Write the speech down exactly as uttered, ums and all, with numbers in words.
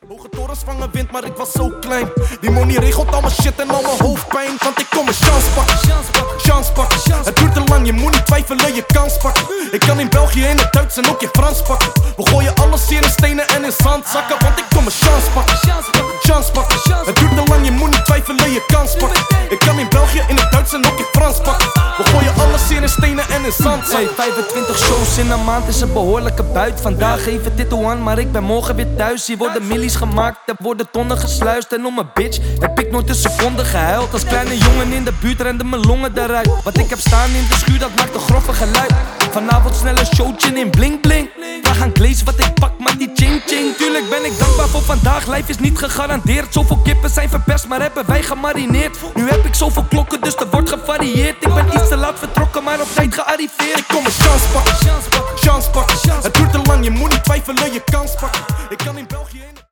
Hoge torens vangen wind, maar ik was zo klein. Die money regelt al mijn shit en al mijn hoofdpijn. Want ik kom mijn chance pakken, chance pakken. Het duurt te lang, je moet niet twijfelen, je kans pakken. Ik kan in België, in het Duits en ook in Frans pakken. We gooien alles hier in stenen en in zandzakken. Want ik kom mijn chance pakken, chance pakken. Het duurt te lang, je moet niet twijfelen, je kans pakken. Ik kan in België, in het Duits en ook in Frans pakken. We gooien alles hier in stenen en in zandzakken. Hey, vijfentwintig shows in een maand is een behoorlijke buit. Vandaag even dit one, maar ik ben morgen weer thuis. Hier worden millies gemaakt, er worden tonnen gesluist. En om mijn bitch heb ik nooit een seconde gehuild. Als kleine jongen in de buurt renden mijn longen eruit. Wat ik heb staan in de schuur, dat maakt een grove geluid. Vanavond snel een showtje in bling bling. Vraag aan Glaze wat ik pak, maar die ching ching. Tuurlijk ben ik dankbaar voor vandaag, lijf is niet gegarandeerd. Zoveel kippen zijn verpest, maar hebben wij gemarineerd. Nu heb ik zoveel klokken, dus er wordt gevarieerd. Ik ben iets te laat vertrokken, maar op tijd gearriveerd. Ik kom mijn chance pakken, chance pakken. Het duurt te lang, je moet niet twijfelen, je kans pakken. Ik kan in België